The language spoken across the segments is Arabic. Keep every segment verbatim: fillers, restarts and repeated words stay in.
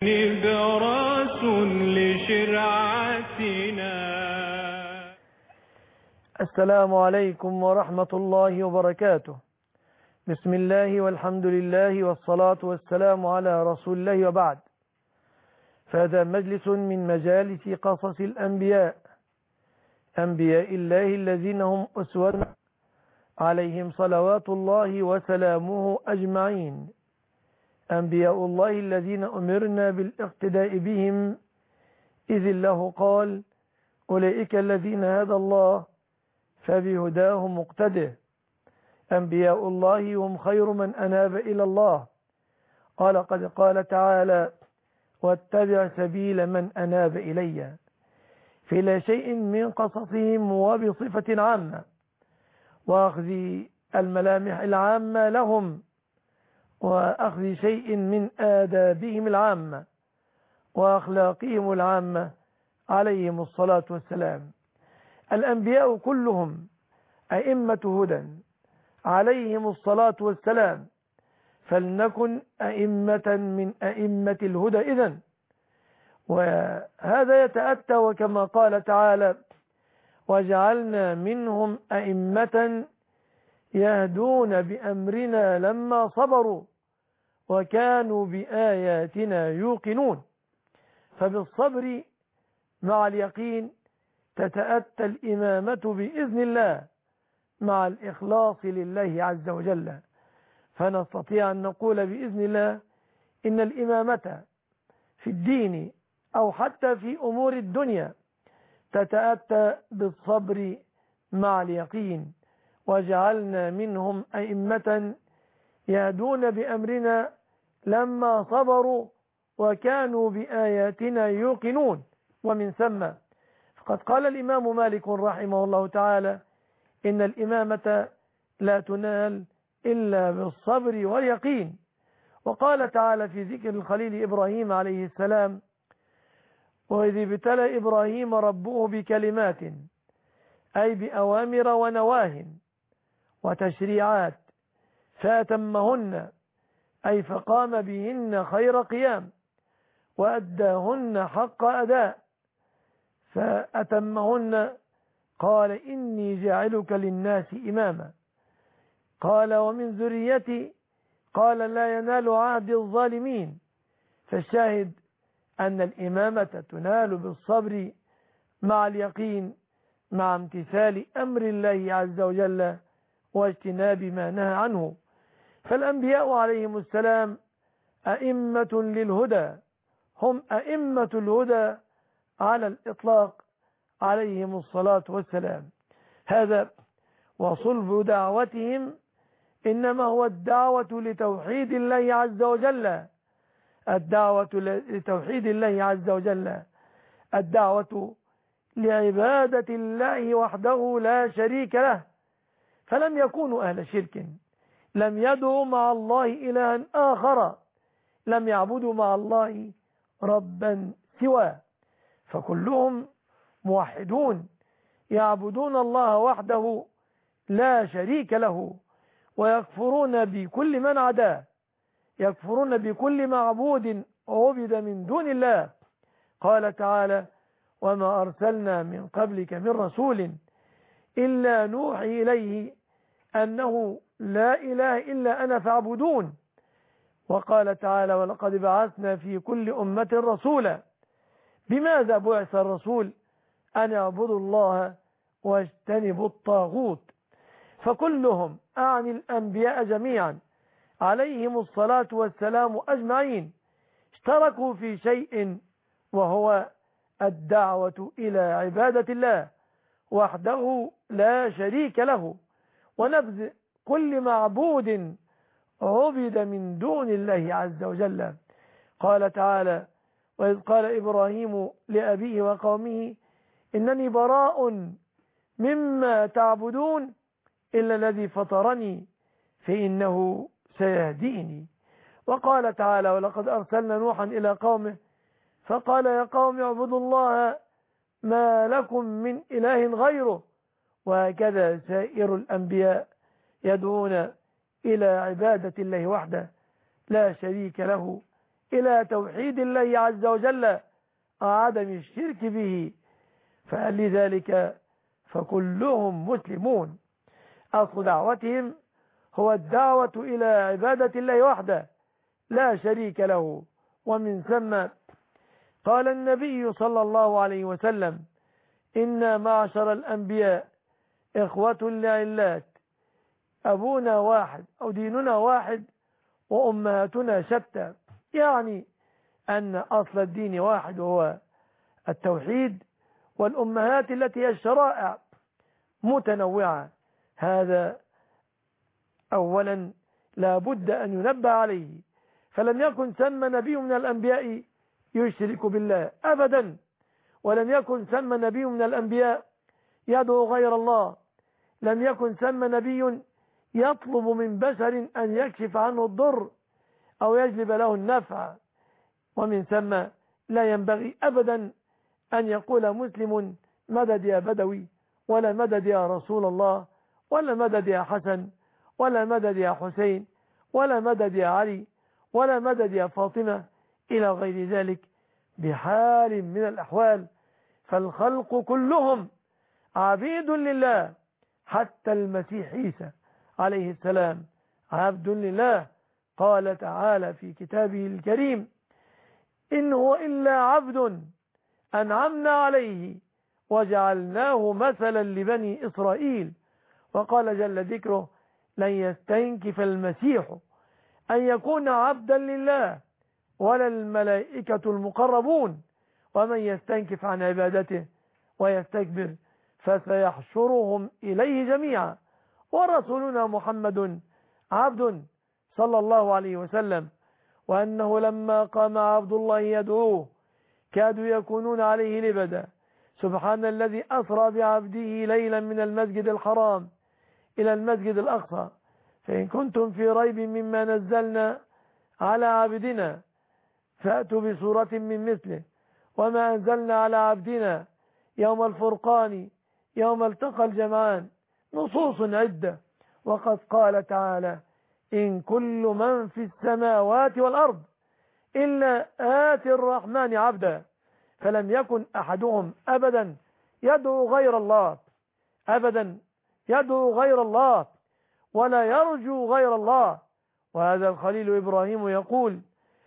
نبراس لشرعتنا. السلام عليكم ورحمة الله وبركاته. بسم الله والحمد لله والصلاة والسلام على رسول الله، وبعد. فهذا مجلس من مجالس قصص الأنبياء، أنبياء الله الذين هم أسوة عليهم صلوات الله وسلامه أجمعين، أنبياء الله الذين أمرنا بالاقتداء بهم، إذ الله قال: أولئك الذين هدى الله فبهداه مقتده. أنبياء الله هم خير من أناب إلى الله، قال قد قال تعالى: واتبع سبيل من أناب إلي، في لا شيء من قصصهم وبصفة عامة، وأخذ الملامح العامة لهم، وأخذ شيء من آدابهم العامة وأخلاقهم العامة عليهم الصلاة والسلام. الأنبياء كلهم أئمة هدى عليهم الصلاة والسلام، فلنكن أئمة من أئمة الهدى إذن. وهذا يتأتى وكما قال تعالى: وجعلنا منهم أئمة يهدون بأمرنا لما صبروا وكانوا بآياتنا يوقنون. فبالصبر مع اليقين تتأتى الإمامة بإذن الله مع الإخلاص لله عز وجل، فنستطيع أن نقول بإذن الله إن الإمامة في الدين أو حتى في أمور الدنيا تتأتى بالصبر مع اليقين. وجعلنا منهم أئمة يهدون بأمرنا لما صبروا وكانوا بآياتنا يوقنون. ومن ثم فقد قال الإمام مالك رحمه الله تعالى: إن الإمامة لا تنال إلا بالصبر واليقين. وقال تعالى في ذكر الخليل إبراهيم عليه السلام: وإذ ابتلى إبراهيم ربه بكلمات، أي بأوامر ونواه وتشريعات، فأتمهن، أي فقام بهن خير قيام، وأداهن حق أداء. فأتمهن قال: إني جاعلك للناس إماما. قال: ومن ذريتي؟ قال: لا ينال عهد الظالمين. فالشاهد أن الإمامة تنال بالصبر مع اليقين، مع امتثال أمر الله عز وجل واجتناب ما نهى عنه. فالأنبياء عليهم السلام أئمة للهدى، هم أئمة الهدى على الإطلاق عليهم الصلاة والسلام. هذا وصلب دعوتهم إنما هو الدعوة لتوحيد الله عز وجل، الدعوة لتوحيد الله عز وجل، الدعوة لعبادة الله وحده لا شريك له. فلم يكونوا أهل شرك، لم يدعوا مع الله إلها آخر، لم يعبدوا مع الله ربا سواه، فكلهم موحدون يعبدون الله وحده لا شريك له، ويكفرون بكل من عداه، يكفرون بكل معبود عبد من دون الله. قال تعالى: وما أرسلنا من قبلك من رسول إلا نوحي إليه أنه لا إله إلا أنا فاعبدون. وقال تعالى: ولقد بعثنا في كل أمة رسولا. بماذا بعث الرسول؟ أن يعبدوا الله واجتنبوا الطاغوت. فكلهم أعني الأنبياء جميعا عليهم الصلاة والسلام أجمعين اشتركوا في شيء، وهو الدعوة إلى عبادة الله وحده لا شريك له، ونبذ كل معبود عبد من دون الله عز وجل. قال تعالى: وإذ قال إبراهيم لأبيه وقومه إنني براء مما تعبدون إلا الذي فطرني فإنه سيهديني. وقال تعالى: ولقد أرسلنا نوحا إلى قومه فقال يا قوم اعبدوا الله ما لكم من إله غيره. وهكذا سائر الأنبياء يدعون إلى عبادة الله وحده لا شريك له إلى توحيد الله عز وجل وعدم الشرك به، فلذلك فكلهم مسلمون. أصل دعوتهم هو الدعوة إلى عبادة الله وحده لا شريك له. ومن ثم قال النبي صلى الله عليه وسلم: إنا معشر الأنبياء إخوة لعلات، أبونا واحد أو ديننا واحد وأمهاتنا شتى، يعني أن أصل الدين واحد وهو التوحيد، والأمهات التي هي الشرائع متنوعة. هذا أولا لا بد أن ينبه عليه، فلم يكن ثم نبي من الأنبياء يشرك بالله أبدا، ولم يكن ثم نبي من الأنبياء يدعو غير الله، لم يكن ثم نبي يطلب من بشر أن يكشف عنه الضر أو يجلب له النفع. ومن ثم لا ينبغي أبدا أن يقول مسلم: مدد يا بدوي، ولا مدد يا رسول الله، ولا مدد يا حسن، ولا مدد يا حسين، ولا مدد يا علي، ولا مدد يا فاطمة، إلى غير ذلك بحال من الأحوال. فالخلق كلهم عبيد لله، حتى المسيح عيسى عليه السلام عبد لله. قال تعالى في كتابه الكريم: إن هو إلا عبد أنعمنا عليه وجعلناه مثلا لبني إسرائيل. وقال جل ذكره: لن يستنكف المسيح أن يكون عبدا لله ولا الملائكة المقربون، ومن يستنكف عن عبادته ويستكبر فسيحشرهم إليه جميعا. ورسولنا محمد عبد صلى الله عليه وسلم، وأنه لما قام عبد الله يدعوه كادوا يكونون عليه لبدا. سبحان الذي أسرى بعبده ليلا من المسجد الحرام إلى المسجد الأقصى، فإن كنتم في ريب مما نزلنا على عبدنا فأتوا بسورة من مثله وما أنزلنا على عبدنا يوم الفرقان يوم التقى الجمعان. نصوص عدة. وقد قال تعالى: إن كل من في السماوات والأرض إلا آتي الرحمن عبدا. فلم يكن أحدهم أبدا يدعو غير الله، أبدا يدعو غير الله ولا يرجو غير الله. وهذا الخليل إبراهيم يقول: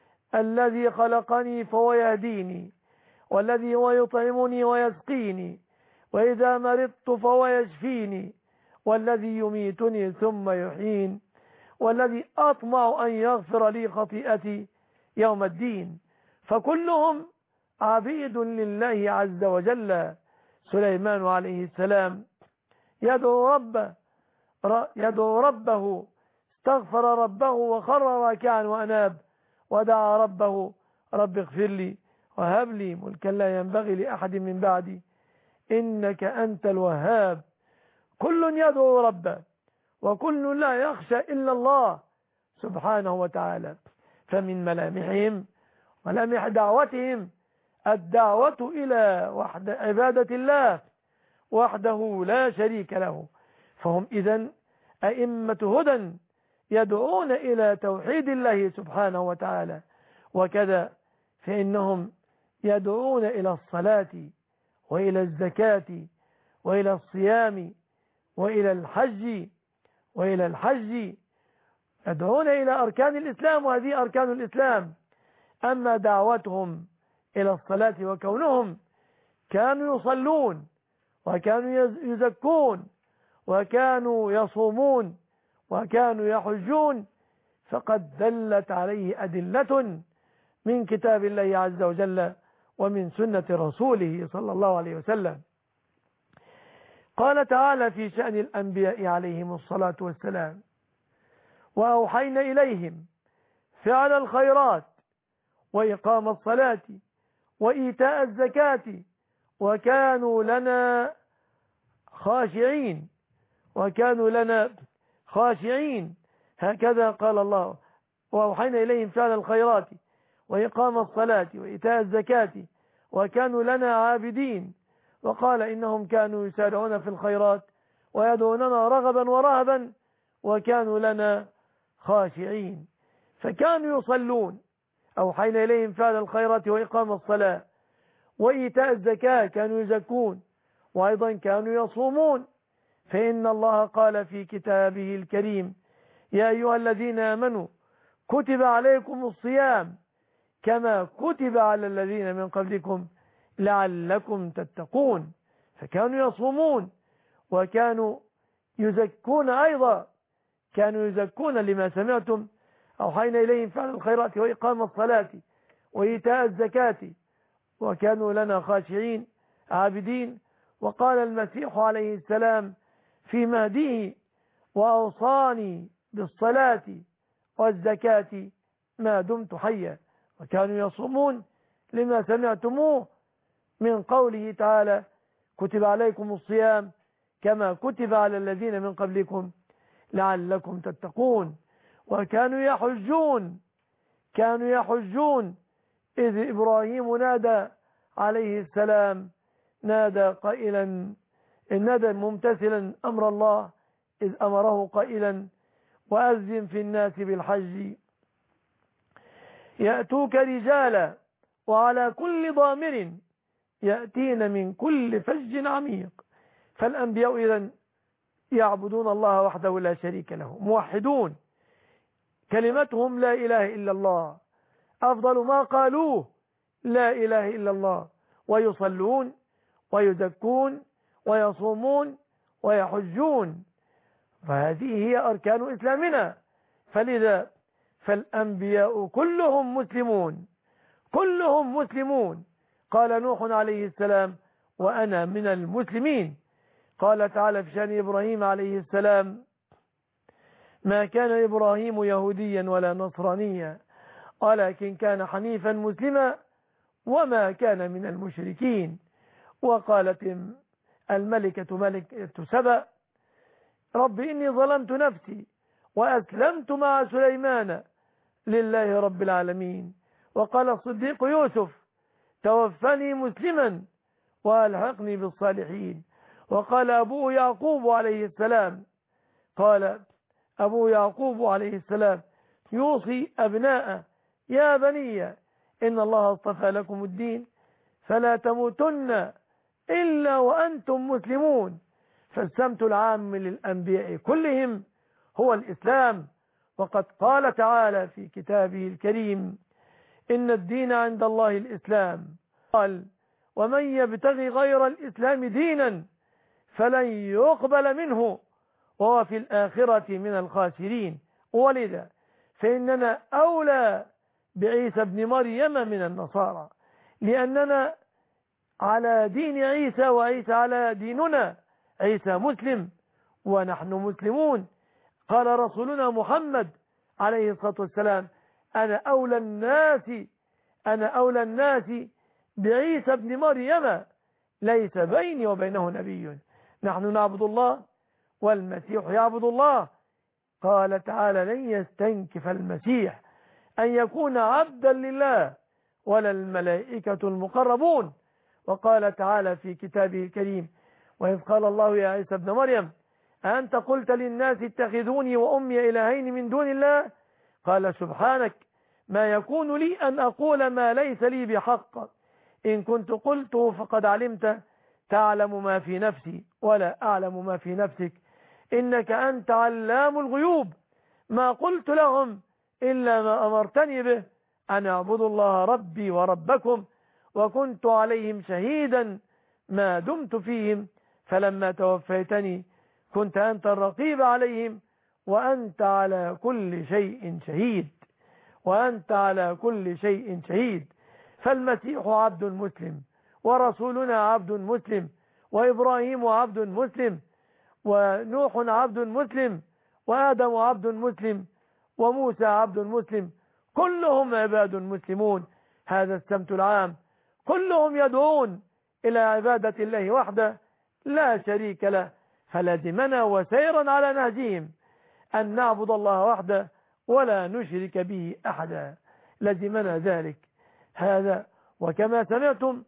الذي خلقني فهو يهديني، والذي هو يطعمني ويسقيني، وإذا مرضت فهو يشفيني، والذي يميتني ثم يحيين، والذي أطمع أن يغفر لي خطيئتي يوم الدين. فكلهم عبيد لله عز وجل. سليمان عليه السلام يدعو ربه يدعو ربه استغفر ربه وخر راكعا وأناب، ودعا ربه: رب اغفر لي وهب لي ملكا لا ينبغي لأحد من بعدي إنك أنت الوهاب. كل يدعو ربه، وكل لا يخشى إلا الله سبحانه وتعالى. فمن ملامحهم ملامح دعوتهم الدعوة إلى وحد عبادة الله وحده لا شريك له. فهم إذن أئمة هدى يدعون إلى توحيد الله سبحانه وتعالى. وكذا فإنهم يدعون إلى الصلاة وإلى الزكاة وإلى الصيام وإلى الحج وإلى الحج يدعون إلى أركان الإسلام، وهذه أركان الإسلام. أما دعوتهم إلى الصلاة وكونهم كانوا يصلون وكانوا يزكون وكانوا يصومون وكانوا يحجون، فقد دلت عليه أدلة من كتاب الله عز وجل ومن سنة رسوله صلى الله عليه وسلم. قال تعالى في شأن الأنبياء عليهم الصلاة والسلام: وأوحينا إليهم فعل الخيرات وإقام الصلاة وإيتاء الزكاة وكانوا لنا خاشعين وكانوا لنا خاشعين. هكذا قال الله: وأوحينا إليهم فعل الخيرات وإقام الصلاة وإيتاء الزكاة وكانوا لنا عابدين. وقال: إنهم كانوا يسارعون في الخيرات ويدعوننا رغبا ورهبا وكانوا لنا خاشعين. فكانوا يصلون أوحينا إليهم فعل الخيرات وإقام الصلاة وإيتاء الزكاة، كانوا يزكون، وأيضا كانوا يصومون. فإن الله قال في كتابه الكريم: يا أيها الذين آمنوا كتب عليكم الصيام كما كتب على الذين من قبلكم لعلكم تتقون. فكانوا يصومون وكانوا يزكون أيضا، كانوا يزكون لما سمعتم: أوحينا إليهم فعل الخيرات وإقام الصلاة وإيتاء الزكاة وكانوا لنا خاشعين عابدين. وقال المسيح عليه السلام في مهديه: وأوصاني بالصلاة والزكاة ما دمت حيا. وكانوا يصومون لما سمعتموه من قوله تعالى: كتب عليكم الصيام كما كتب على الذين من قبلكم لعلكم تتقون. وكانوا يحجون، كانوا يحجون إذ إبراهيم نادى عليه السلام، نادى قائلا، نادى ممتثلا أمر الله إذ أمره قائلا: وأذن في الناس بالحج يأتوك رجالا وعلى كل ضامر يأتين من كل فج عميق. فالأنبياء إذن يعبدون الله وحده لا شريك له، موحدون، كلمتهم لا إله إلا الله، أفضل ما قالوه لا إله إلا الله، ويصلون ويزكون ويصومون ويحجون. فهذه هي أركان إسلامنا. فلذا فالأنبياء كلهم مسلمون، كلهم مسلمون. قال نوح عليه السلام: وأنا من المسلمين. قال تعالى في شأن إبراهيم عليه السلام: ما كان إبراهيم يهوديا ولا نصرانيا ولكن كان حنيفا مسلما وما كان من المشركين. وقالت الملكة ملكة سبأ: رب إني ظلمت نفسي وأسلمت مع سليمان لله رب العالمين. وقال الصديق يوسف: توفني مسلما وألحقني بالصالحين. وقال أبوه يعقوب عليه السلام قال أبوه يعقوب عليه السلام يوصي أبناء: يا بني إن الله اصطفى لكم الدين فلا تموتن إلا وأنتم مسلمون. فالسمت العام للأنبياء كلهم هو الإسلام. وقد قال تعالى في كتابه الكريم: إن الدين عند الله الإسلام. قال: ومن يبتغي غير الإسلام دينا فلن يقبل منه وهو في الآخرة من الخاسرين. ولذا فإننا أولى بعيسى ابن مريم من النصارى، لأننا على دين عيسى وعيسى على ديننا. عيسى مسلم ونحن مسلمون. قال رسولنا محمد عليه الصلاة والسلام: أنا أولى الناس أنا أولى الناس بعيسى ابن مريم ليس بيني وبينه نبي. نحن نعبد الله والمسيح يعبد الله. قال تعالى: لن يستنكف المسيح أن يكون عبدا لله ولا الملائكة المقربون. وقال تعالى في كتابه الكريم: وإذ قال الله يا عيسى ابن مريم أنت قلت للناس اتخذوني وأمي إلهين من دون الله قال سبحانك ما يكون لي أن أقول ما ليس لي بحق إن كنت قلته فقد علمت تعلم ما في نفسي ولا أعلم ما في نفسك إنك أنت علام الغيوب. ما قلت لهم إلا ما أمرتني به أن اعبدوا الله ربي وربكم وكنت عليهم شهيدا ما دمت فيهم فلما توفيتني كنت أنت الرقيب عليهم وأنت على كل شيء شهيد وأنت على كل شيء شهيد. فالمسيح عبد مسلم ورسولنا عبد مسلم وإبراهيم عبد مسلم ونوح عبد مسلم وآدم عبد مسلم وموسى عبد مسلم، كلهم عباد مسلمون. هذا السمت العام، كلهم يدعون إلى عبادة الله وحده لا شريك له. فلازمنا وسيرا على نهجهم أن نعبد الله وحده ولا نشرك به أحدا، لازمنا ذلك. هذا وكما سمعتم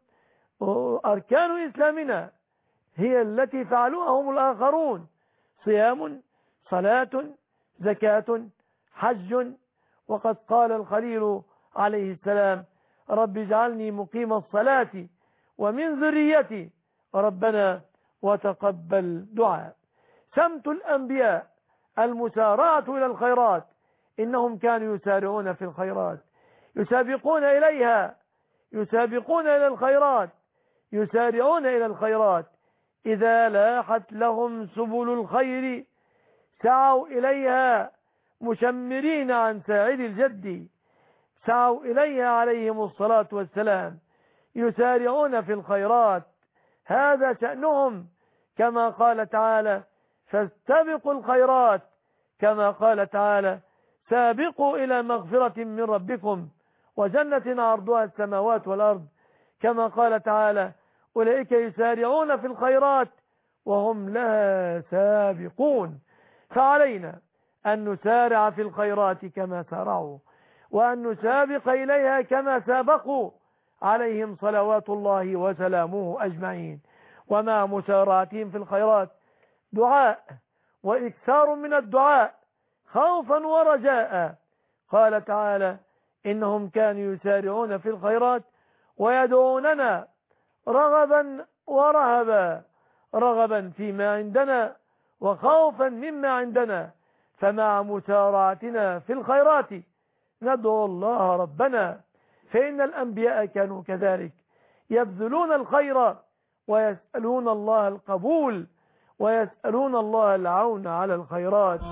أركان إسلامنا هي التي فعلوها هم الآخرون: صيام، صلاة، زكاة، حج. وقد قال الخليل عليه السلام: رب اجعلني مقيم الصلاة ومن ذريتي ربنا وتقبل دعاء. سمت الأنبياء المسارعة إلى الخيرات، إنهم كانوا يسارعون في الخيرات، يسابقون إليها، يسابقون إلى الخيرات، يسارعون إلى الخيرات. إذا لاحت لهم سبل الخير سعوا إليها مشمرين عن ساعد الجد، سعوا إليها عليهم الصلاة والسلام، يسارعون في الخيرات، هذا شأنهم. كما قال تعالى: فاستبقوا الخيرات، كما قال تعالى: سابقوا إلى مغفرة من ربكم وجنة عرضها السماوات والأرض، كما قال تعالى: أولئك يسارعون في الخيرات وهم لها سابقون. فعلينا أن نسارع في الخيرات كما سارعوا، وأن نسابق إليها كما سابقوا، عليهم صلوات الله وسلامه أجمعين. ومع مسارعتهم في الخيرات دعاء وإكثار من الدعاء خوفا ورجاء. قال تعالى: إنهم كانوا يسارعون في الخيرات ويدعوننا رغبا ورهبا، رغبا فيما عندنا وخوفا مما عندنا. فمع مسارعتنا في الخيرات ندعو الله ربنا، فإن الأنبياء كانوا كذلك، يبذلون الخير ويسألون الله القبول ويسألون الله العون على الخيرات.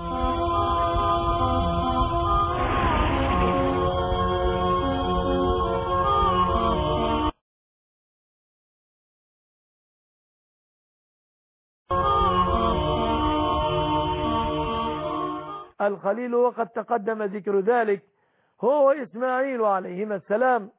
الخليل، وقد تقدم ذكر ذلك، هو إسماعيل عليهما السلام،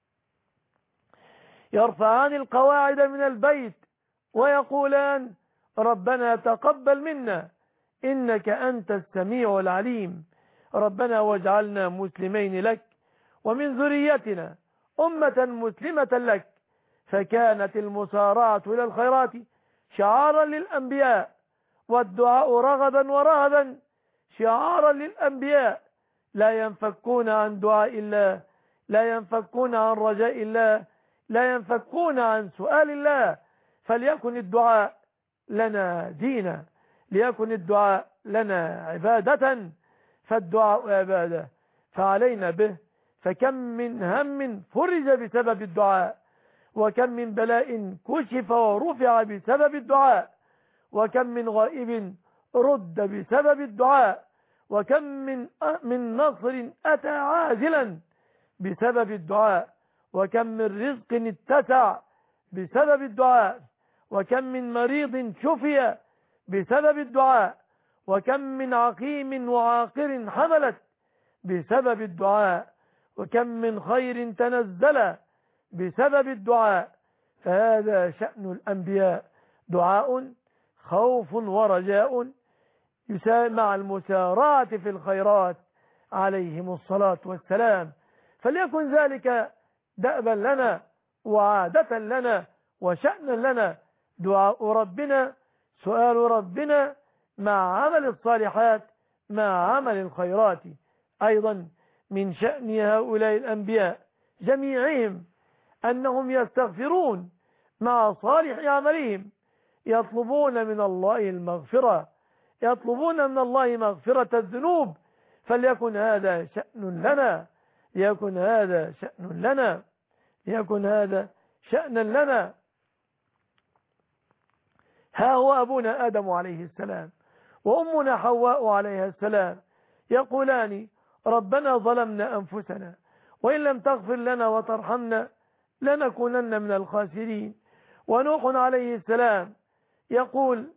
يرفعان القواعد من البيت ويقولان: ربنا تقبل منا إنك أنت السميع العليم، ربنا واجعلنا مسلمين لك ومن ذريتنا أمة مسلمة لك. فكانت المسارعة إلى الخيرات شعارا للأنبياء، والدعاء رغبا ورهبا شعارا للأنبياء. لا ينفكون عن دعاء الله، لا ينفكون عن رجاء الله، لا ينفكون عن سؤال الله. فليكن الدعاء لنا دينا، ليكن الدعاء لنا عبادة، فالدعاء عبادة فعلينا به. فكم من هم فرج بسبب الدعاء، وكم من بلاء كشف ورفع بسبب الدعاء، وكم من غائب رد بسبب الدعاء، وكم من من نصر أتى عاجلا بسبب الدعاء، وكم من رزق اتسع بسبب الدعاء، وكم من مريض شفي بسبب الدعاء، وكم من عقيم وعاقر حملت بسبب الدعاء، وكم من خير تنزل بسبب الدعاء. فهذا شأن الأنبياء، دعاء خوف ورجاء مع المسارعة في الخيرات عليهم الصلاة والسلام. فليكن ذلك دأبا لنا وعادة لنا وشأنا لنا، دعاء ربنا، سؤال ربنا، مع عمل الصالحات، مع عمل الخيرات. أيضا من شأن هؤلاء الأنبياء جميعهم أنهم يستغفرون مع صالح عملهم، يطلبون من الله المغفرة، يطلبون من الله مغفرة الذنوب. فليكن هذا شأن لنا، ليكن هذا شأن لنا، ليكن هذا شأنا لنا. ها هو أبونا آدم عليه السلام وأمنا حواء عليها السلام يقولان: ربنا ظلمنا أنفسنا وإن لم تغفر لنا وترحمنا لنكونن من الخاسرين. ونوح عليه السلام يقول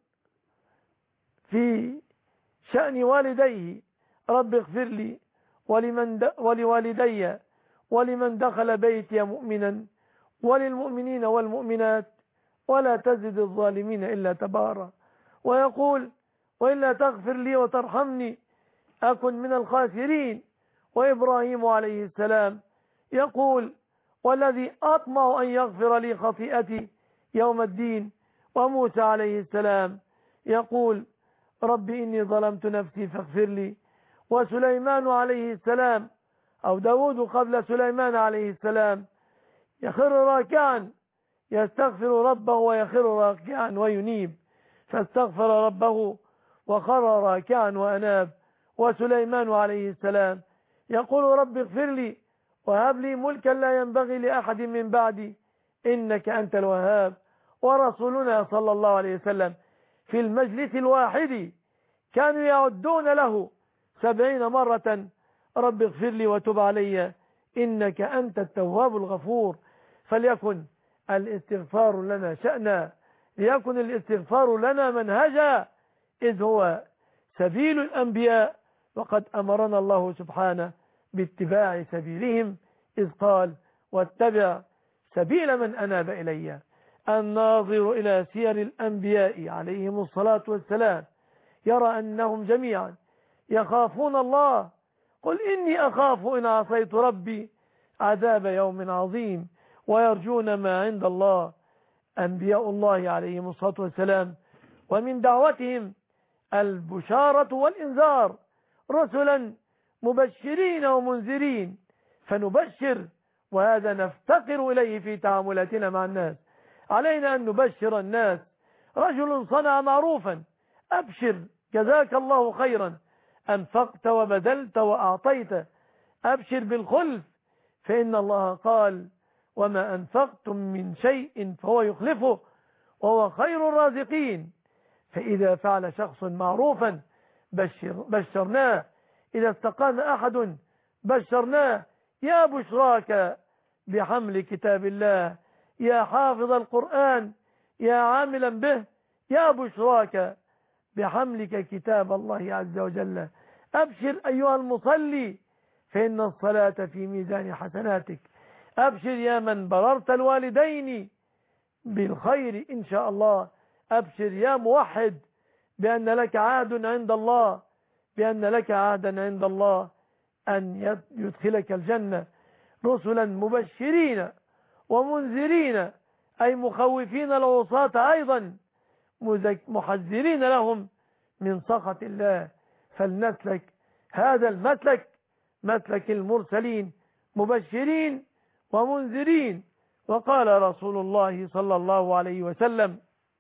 في شأن والديه: رب اغفر لي ولمن ولوالدي ولمن دخل بيتي مؤمنا وللمؤمنين والمؤمنات ولا تزد الظالمين إلا تبارا. ويقول: وإلا تغفر لي وترحمني أكن من الخاسرين. وإبراهيم عليه السلام يقول: والذي أطمع أن يغفر لي خطيئتي يوم الدين. وموسى عليه السلام يقول: رب إني ظلمت نفسي فاغفر لي. وسليمان عليه السلام أو داود قبل سليمان عليه السلام يخر راكعا يستغفر ربه ويخر راكعا وينيب، فاستغفر ربه وخر راكعا وأناب. وسليمان عليه السلام يقول رب اغفر لي وهب لي ملكا لا ينبغي لأحد من بعدي إنك أنت الوهاب. ورسولنا صلى الله عليه وسلم في المجلس الواحد كانوا يعدون له سبعين مرة رب اغفر لي وتب علي إنك أنت التواب الغفور. فليكن الاستغفار لنا شأنا، ليكن الاستغفار لنا منهجا، إذ هو سبيل الأنبياء، وقد أمرنا الله سبحانه باتباع سبيلهم إذ قال واتبع سبيل من أناب إلي. الناظر إلى سير الأنبياء عليهم الصلاة والسلام يرى أنهم جميعا يخافون الله. قل إني أخاف إن عصيت ربي عذاب يوم عظيم، ويرجون ما عند الله. أنبياء الله عليهم الصلاة والسلام ومن دعوتهم البشارة والإنذار، رسلا مبشرين ومنذرين، فنبشر، وهذا نفتقر إليه في تعاملاتنا مع الناس. علينا أن نبشر الناس. رجل صنع معروفا أبشر جزاك الله خيرا، أنفقت وبذلت وأعطيت، أبشر بالخلف، فإن الله قال وما أنفقتم من شيء فهو يخلفه وهو خير الرازقين. فإذا فعل شخص معروفا بشر بشرناه، إذا استقام أحد بشرناه. يا بشراك بحمل كتاب الله، يا حافظ القرآن، يا عاملا به، يا بشراك بحملك كتاب الله عز وجل. أبشر أيها المصلي فإن الصلاة في ميزان حسناتك. أبشر يا من بررت الوالدين بالخير إن شاء الله. أبشر يا موحد بأن لك عهد عند الله، بأن لك عهدا عند الله أن يدخلك الجنة. رسلا مبشرين ومنذرين، أي مخوفين العصاة أيضا، محذرين لهم من سخط الله. فلنسلك هذا المسلك، مسلك المرسلين، مبشرين ومنذرين. وقال رسول الله صلى الله عليه وسلم،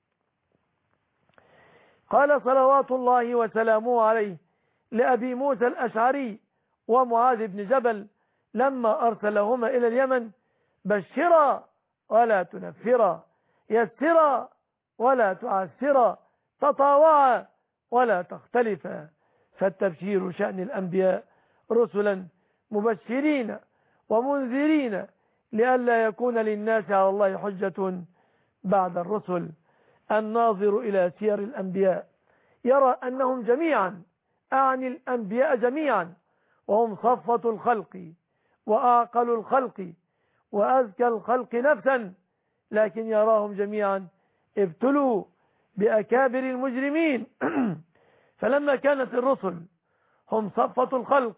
قال صلوات الله وسلامه عليه لأبي موسى الأشعري ومعاذ بن جبل لما أرسلهما إلى اليمن: بشرا ولا تنفرا، يسرا ولا تعسرا، تطاوعا ولا تختلفا. فالتبشير شأن الأنبياء، رسلا مبشرين ومنذرين لئلا يكون للناس على الله حجة بعد الرسل. الناظر إلى سير الأنبياء يرى أنهم جميعا، أعني الأنبياء جميعا، وهم صفة الخلق وأعقل الخلق وأزكى الخلق نفسا، لكن يراهم جميعا ابتلوا بأكابر المجرمين. فلما كانت الرسل هم صفة الخلق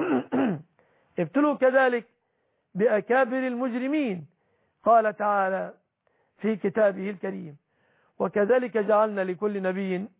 ابتلوا كذلك بأكابر المجرمين. قال تعالى في كتابه الكريم: وكذلك جعلنا لكل نبي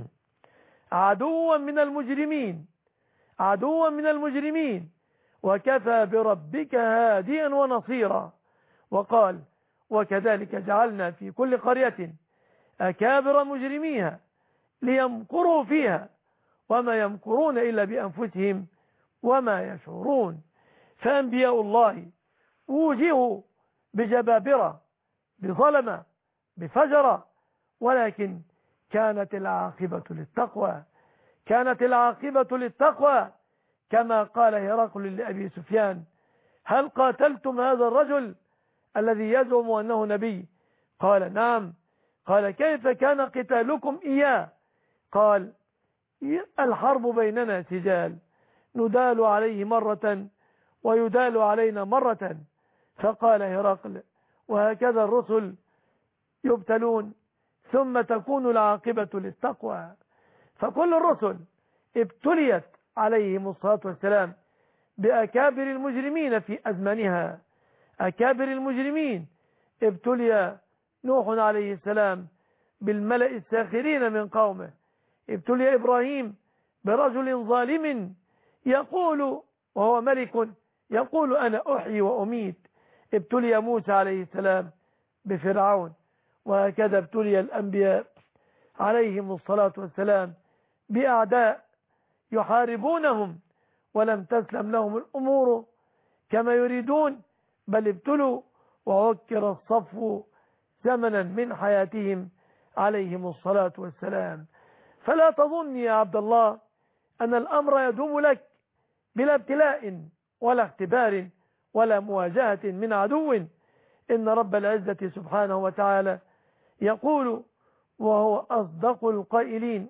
عدوا من المجرمين، عدوا من المجرمين وكفى بربك هاديا ونصيرا. وقال: وكذلك جعلنا في كل قرية أكابر مجرميها ليمكروا فيها وما يمكرون إلا بأنفسهم وما يشعرون. فأنبياء الله وجهوا بجبابرة، بظلمة، بفجرة، ولكن كانت العاقبة للتقوى، كانت العاقبة للتقوى. كما قال هرقل لأبي سفيان: هل قاتلتم هذا الرجل الذي يزعم أنه نبي؟ قال: نعم. قال: كيف كان قتالكم إياه؟ قال: الحرب بيننا سجال، ندال عليه مرة ويدال علينا مرة. فقال هرقل: وهكذا الرسل يبتلون ثم تكون العاقبة للتقوى. فكل الرسل ابتليت عليهم الصلاة والسلام بأكابر المجرمين في أزمانها. أكابر المجرمين ابتلي نوح عليه السلام بالملأ الساخرين من قومه، ابتلي إبراهيم برجل ظالم يقول وهو ملك: يقول أنا أحيي وأميت. ابتلي موسى عليه السلام بفرعون، وهكذا ابتلي الأنبياء عليهم الصلاة والسلام بأعداء يحاربونهم ولم تسلم لهم الأمور كما يريدون، بل ابتلوا وعكر الصفو زمنا من حياتهم عليهم الصلاة والسلام. فلا تظن يا عبد الله أن الأمر يدوم لك بلا ابتلاء ولا اختبار ولا مواجهة من عدو. إن رب العزة سبحانه وتعالى يقول وهو أصدق القائلين،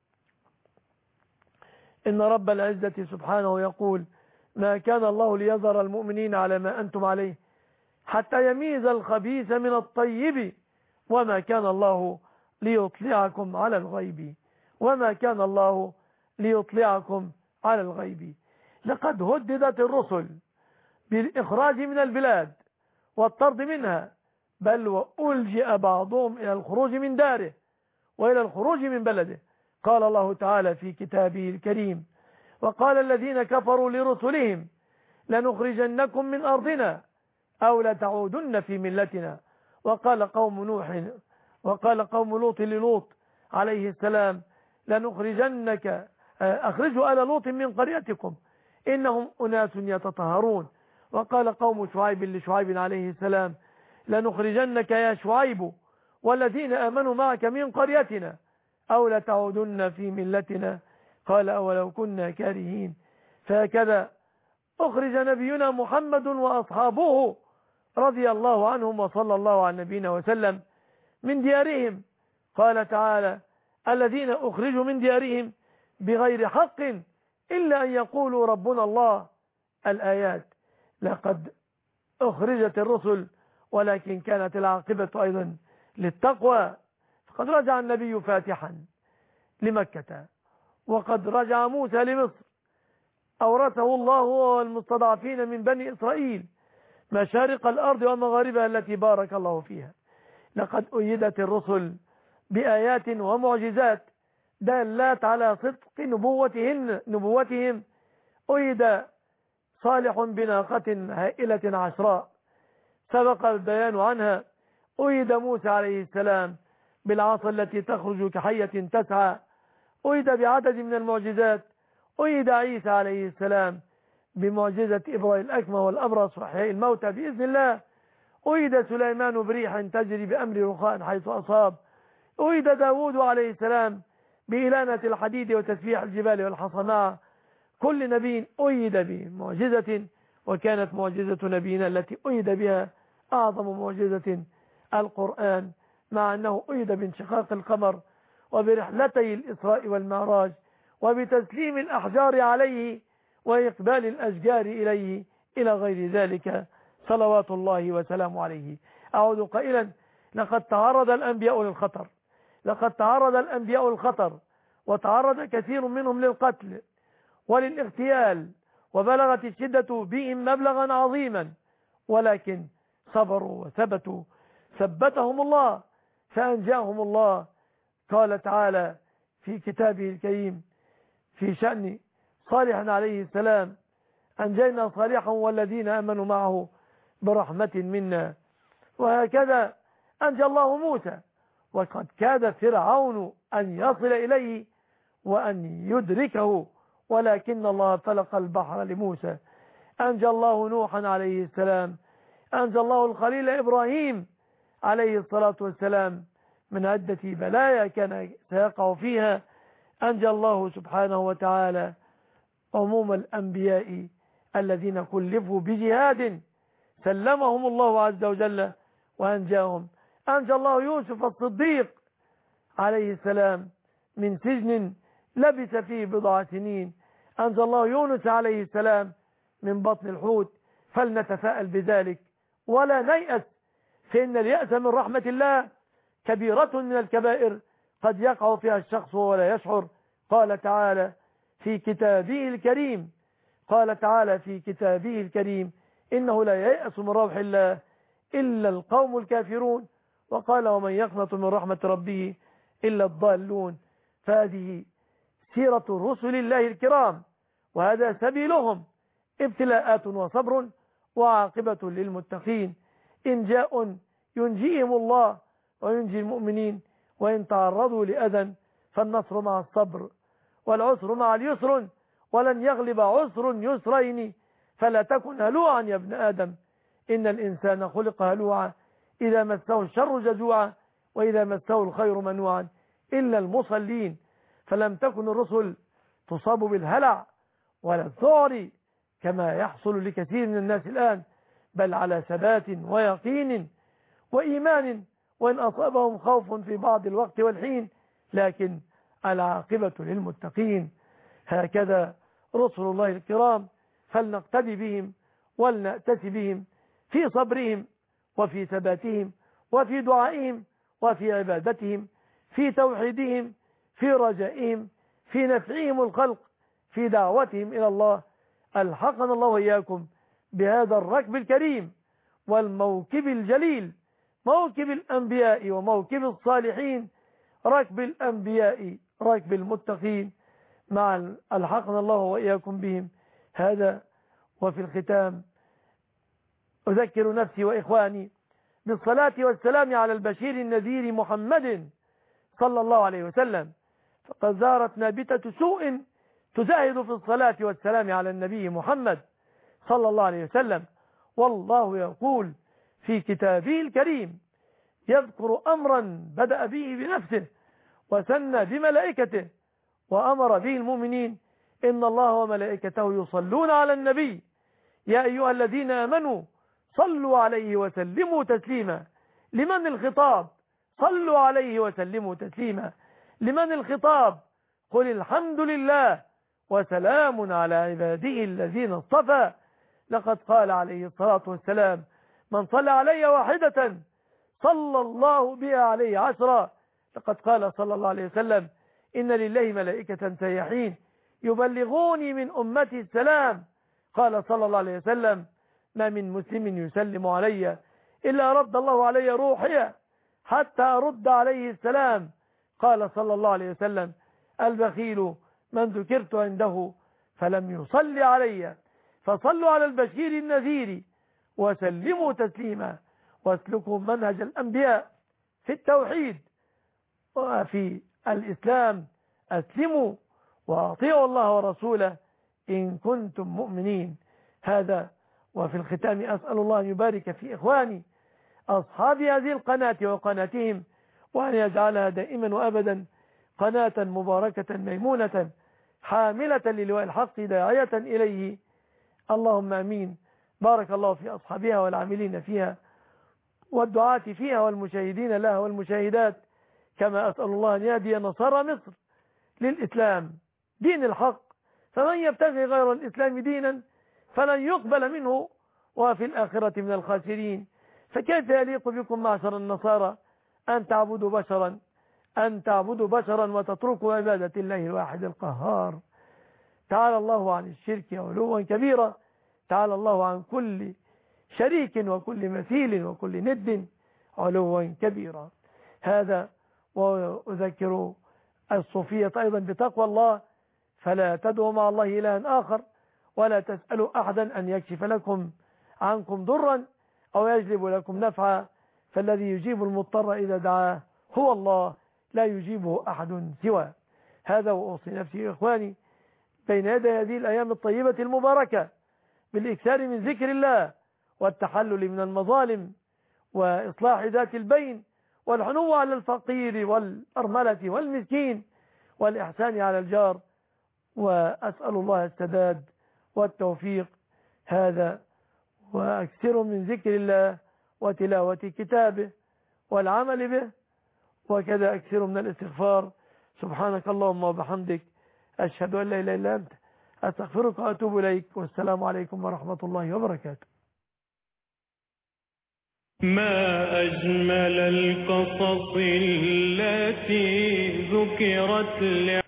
إن رب العزة سبحانه يقول ما كان الله ليذر المؤمنين على ما أنتم عليه حتى يميز الخبيث من الطيب وما كان الله ليطلعكم على الغيب وما كان الله ليطلعكم على الغيب. لقد هددت الرسل بالإخراج من البلاد والطرد منها، بل وألجئ بعضهم إلى الخروج من داره وإلى الخروج من بلده. قال الله تعالى في كتابه الكريم وقال الذين كفروا لرسلهم لنخرجنكم من أرضنا أو لتعودن في ملتنا. وقال قوم نوح وقال قوم لوط للوط عليه السلام لنخرجنك أخرجوا آل لوط من قريتكم إنهم أناس يتطهرون. وقال قوم شعيب لشعيب عليه السلام لنخرجنك يا شعيب والذين آمنوا معك من قريتنا أو لتعودن في ملتنا قال أولو كنا كارهين. فهكذا أخرج نبينا محمد وأصحابه رضي الله عنهم وصلى الله على نبينا وسلم من ديارهم. قال تعالى الذين أخرجوا من ديارهم بغير حق إلا أن يقولوا ربنا الله. الآيات. لقد أخرجت الرسل ولكن كانت العاقبة أيضا للتقوى. فقد رجع النبي فاتحا لمكة، وقد رجع موسى لمصر، أورثه الله والمستضعفين من بني إسرائيل مشارق الأرض ومغاربها التي بارك الله فيها. لقد أيدت الرسل بآيات ومعجزات دالات على صدق نبوتهن نبوتهم. أيد صالح بناقة هائلة عشراء سبق البيان عنها. أيد موسى عليه السلام بالعصا التي تخرج كحية تسعى. أيد بعدد من المعجزات. أيد عيسى عليه السلام بمعجزة إبراء الأكمى والأبرص وإحياء الموتى بإذن الله. أيد سليمان بريح تجري بأمر رخاء حيث أصاب. أيد داود عليه السلام بإلانة الحديد وتسبيح الجبال والحصى. كل نبي أيد بمعجزة، وكانت معجزة نبينا التي أيد بها أعظم معجزة القرآن، مع أنه أيد بانشقاق القمر وبرحلتي الإسراء والمعراج وبتسليم الأحجار عليه وإقبال الأشجار إليه إلى غير ذلك صلوات الله وسلامه عليه. أعود قائلا لقد تعرض الأنبياء للخطر لقد تعرض الأنبياء للخطر وتعرض كثير منهم للقتل وللاغتيال، وبلغت الشدة بهم مبلغا عظيما، ولكن صبروا وثبتوا ثبتهم الله فأنجاهم الله. قال تعالى في كتابه الكريم في شأن صالح عليه السلام أنجينا صالحا والذين آمنوا معه برحمة منا. وهكذا أنجى الله موسى، وقد كاد فرعون أن يصل إليه وأن يدركه، ولكن الله فلق البحر لموسى. أنجى الله نوحا عليه السلام. أنجى الله الخليل إبراهيم عليه الصلاة والسلام من عدة بلايا كان سيقع فيها. أنجى الله سبحانه وتعالى عموم الأنبياء الذين كلفوا بجهاد سلمهم الله عز وجل وأنجاهم. أنجى الله يوسف الصديق عليه السلام من سجن لبث فيه بضع سنين. أنجى الله يونس عليه السلام من بطن الحوت. فلنتفاءل بذلك ولا نيأس، فإن اليأس من رحمة الله كبيرة من الكبائر قد يقع فيها الشخص ولا يشعر. قال تعالى في كتابه الكريم قال تعالى في كتابه الكريم إنه لا ييأس من روح الله إلا القوم الكافرون. وقال ومن يقنط من رحمة ربه إلا الضالون. فهذه سيرة رسل الله الكرام، وهذا سبيلهم ابتلاءات وصبر وعاقبة للمتقين. إن جاء ينجيهم الله وينجي المؤمنين، وإن تعرضوا لأذى فالنصر مع الصبر والعسر مع اليسر، ولن يغلب عسر يسرين، فلا تكن هلوعا يا ابن آدم، إن الإنسان خلق هلوعا، إذا مسه الشر جزوعا وإذا مسه الخير منوعا، إلا المصلين. فلم تكن الرسل تصاب بالهلع ولا الذعر كما يحصل لكثير من الناس الآن، بل على ثبات ويقين وإيمان، وإن أصابهم خوف في بعض الوقت والحين، لكن العاقبة للمتقين. هكذا رسل الله الكرام، فلنقتدي بهم ولنأتسي بهم في صبرهم وفي ثباتهم وفي دعائهم وفي عبادتهم، في توحيدهم، في رجائهم، في نفعهم الخلق، في دعوتهم إلى الله. ألحقنا الله وإياكم بهذا الركب الكريم والموكب الجليل، موكب الأنبياء وموكب الصالحين، ركب الأنبياء ركب المتقين، مع ألحقنا الله وإياكم بهم. هذا وفي الختام أذكر نفسي وإخواني بالصلاة والسلام على البشير النذير محمد صلى الله عليه وسلم، فقد ظهرت نابتة سوء تزاهد في الصلاة والسلام على النبي محمد صلى الله عليه وسلم. والله يقول في كتابه الكريم، يذكر أمرا بدأ به بنفسه وثنى بملائكته وأمر به المؤمنين، إن الله وملائكته يصلون على النبي يا أيها الذين آمنوا صلوا عليه وسلموا تسليما. لمن الخطاب؟ صلوا عليه وسلموا تسليما. لمن الخطاب؟ قل الحمد لله وسلام على عباده الذين اصطفى. لقد قال عليه الصلاة والسلام، من صلى علي واحدة صلى الله بها عليه عشرا. لقد قال صلى الله عليه وسلم، إن لله ملائكة سياحين يبلغوني من أمتي السلام. قال صلى الله عليه وسلم، ما من مسلم يسلم علي إلا رد الله علي روحي حتى أرد عليه السلام. قال صلى الله عليه وسلم، البخيل من ذكرت عنده فلم يصلي علي، فصلوا على البشير النذير وسلموا تسليما، واسلكوا منهج الأنبياء في التوحيد وفي الإسلام، أسلموا وأطيعوا الله ورسوله إن كنتم مؤمنين. هذا وفي الختام أسأل الله أن يبارك في إخواني أصحاب هذه القناة وقناتهم، وأن يجعلها دائما وأبدا قناة مباركة ميمونة حاملة للواء الحق داعية إليه. اللهم أمين. بارك الله في أصحابها والعاملين فيها والدعاة فيها والمشاهدين لها والمشاهدات، كما أسأل الله أن يهدي نصارى مصر للإسلام دين الحق، فمن يبتغي غير الإسلام دينا فلن يقبل منه وفي الآخرة من الخاسرين. فكيف يليق بكم معشر النصارى أن تعبدوا بشرا أن تعبدوا بشرا وتتركوا عبادة الله الواحد القهار؟ تعالى الله عن الشرك علوا كبيرا، تعالى الله عن كل شريك وكل مثيل وكل ند علوا كبيرا. هذا وأذكر الصوفية أيضا بتقوى الله، فلا تدعوا مع الله إلها آخر، ولا تسألوا أحدا أن يكشف لكم عنكم ضرا أو يجلب لكم نفعا، فالذي يجيب المضطر إذا دعاه هو الله، لا يجيبه أحد سواه. هذا وأوصي نفسي إخواني بين يدي هذه الأيام الطيبة المباركة بالإكثار من ذكر الله والتحلل من المظالم وإصلاح ذات البين والحنو على الفقير والأرملة والمسكين والإحسان على الجار، وأسأل الله السداد والتوفيق. هذا وأكثر من ذكر الله وتلاوة كتابه والعمل به، وكذا أكثر من الاستغفار. سبحانك اللهم وبحمدك، أشهد أن لا إله إلا أنت، أستغفرك وأتوب إليك، والسلام عليكم ورحمة الله وبركاته. ما أجمل القصص التي ذكرت